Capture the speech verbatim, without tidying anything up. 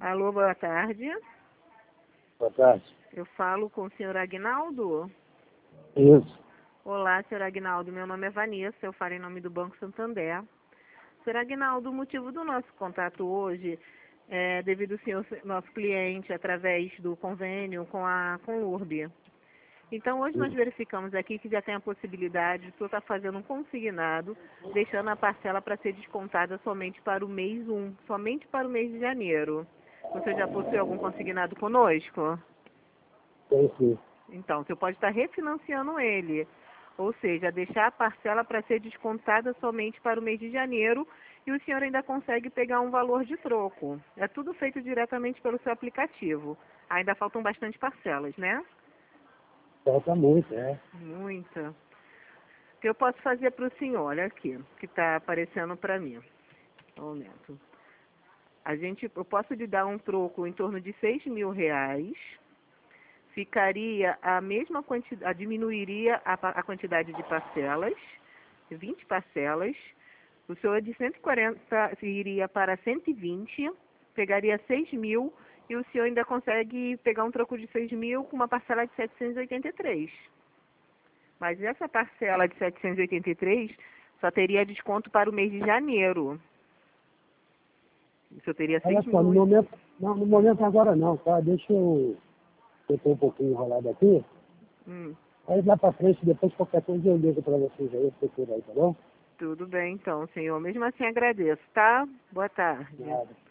Alô, boa tarde. Boa tarde. Eu falo com o senhor Aguinaldo? Isso. Olá, senhor Aguinaldo. Meu nome é Vanessa. Eu falo em nome do Banco Santander. Senhor Aguinaldo, o motivo do nosso contato hoje é devido ao senhor ser nosso cliente através do convênio com a com o Urb. Então, hoje nós verificamos aqui que já tem a possibilidade de o senhor estar fazendo um consignado, deixando a parcela para ser descontada somente para o mês um, somente para o mês de janeiro. Você já possui algum consignado conosco? Tem sim. Então, você pode estar refinanciando ele, ou seja, deixar a parcela para ser descontada somente para o mês de janeiro e o senhor ainda consegue pegar um valor de troco. É tudo feito diretamente pelo seu aplicativo. Ainda faltam bastante parcelas, né? Falta muito, é. Muita. O que eu posso fazer para o senhor, olha aqui, que está aparecendo para mim. Um momento. A gente, eu posso lhe dar um troco em torno de seis mil reais. Ficaria a mesma quantidade, diminuiria a, a quantidade de parcelas, vinte parcelas. O senhor de cento e quarenta iria para cento e vinte, pegaria seis mil e o senhor ainda consegue pegar um troco de seis mil com uma parcela de setecentos e oitenta e três. Mas essa parcela de setecentos e oitenta e três só teria desconto para o mês de janeiro. O senhor teria Olha seis só, no mil. momento, não, no momento agora não, tá? Deixa eu... Eu tô um pouquinho enrolado aqui. Hum, Aí lá pra frente, depois qualquer coisa eu ligo pra vocês aí, eu procuro aí, tá bom? tudo bem então, senhor. Mesmo assim agradeço, tá? Boa tarde. Nada.